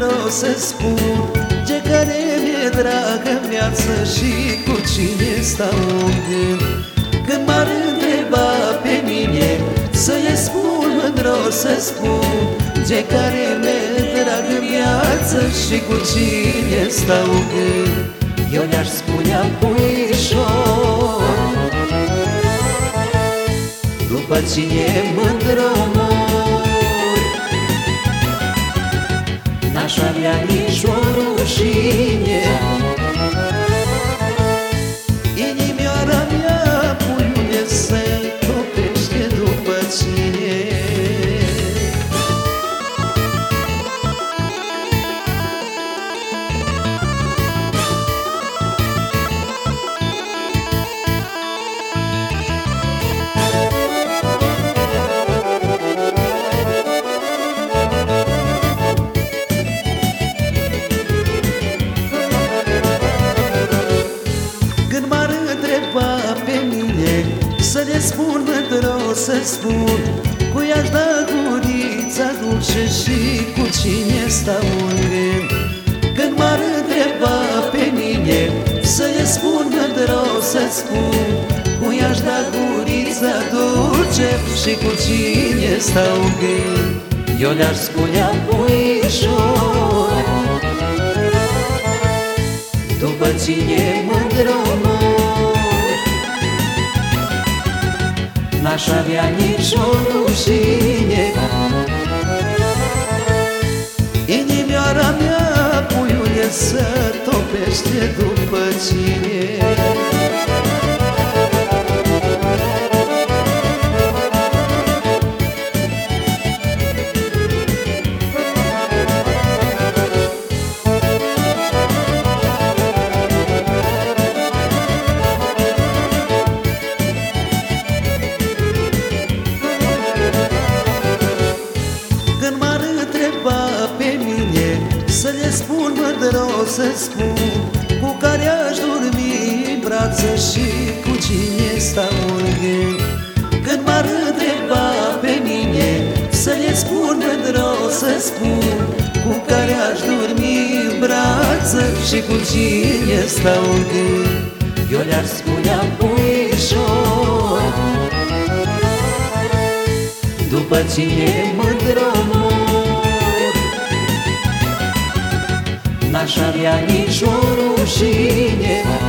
mândru să spun ce care mi-e dragă în viață și cu cine stau în gând. Când m-ar întreba pe mine să-i spun mândru să spun ce care mi-e dragă în viață și cu cine stau în gând. Eu le-aș spunea puișor, după cine mândru mor, n-aș avea nici o rușine. Inimioara mea, puiule, se topește după cine. Pe mine să le spun mândru să spun cui aș da gurița dulce și cu cine stau în gând. Când m-ar întreba pe mine să le spun mândru să spun cui aș da gurița dulce și cu cine stau în gând. Eu le-aș spunea puișor, după cine mândru n-aș avea nici o rușine. Inimioara mea, puiule, se topește după cine. Să le spun mândru să spun cu care aș dormi în brață și cu cine stau în gând. Când m-ar întreba pe mine să le spun mândru să spun cu care aș dormi în brață și cu cine stau în gând. Eu le-aș spunea puișor, după cine mândru n-aș avea nici o rușine.